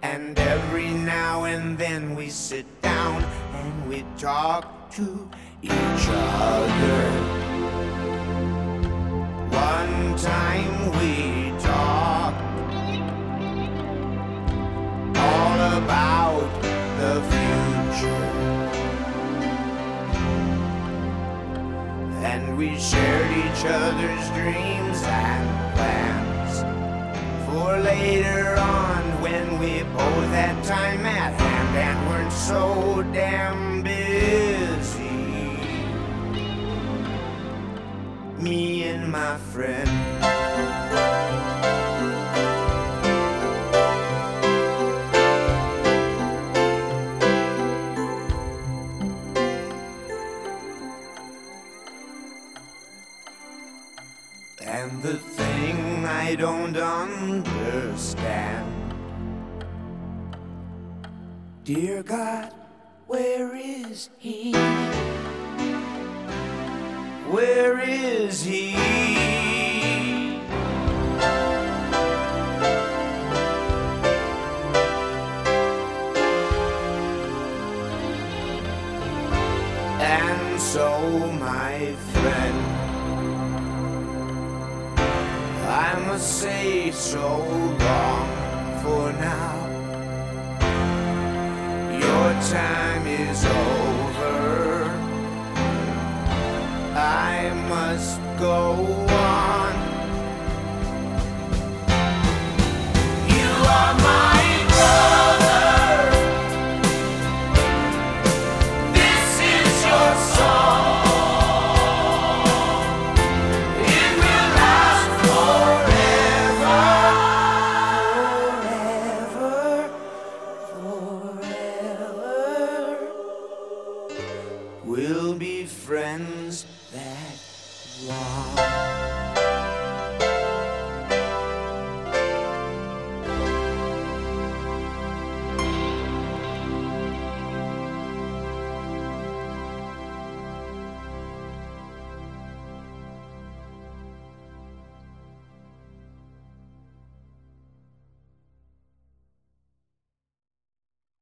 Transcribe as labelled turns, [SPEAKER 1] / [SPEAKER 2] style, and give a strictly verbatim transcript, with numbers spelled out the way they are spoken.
[SPEAKER 1] And every now and then we sit down and we talk to each other. One time we talked all about the future, and we shared each other's dreams and plans for later on, when we both had time at hand and weren't so damn busy. Me and my friend. And the thing I don't understand, dear God, where is he? Where is he? And so, my friend, I must say so long for now. Your time is over. I must go on. You are my brother. This is your song. It will last forever. Forever, forever. We'll be friends that long.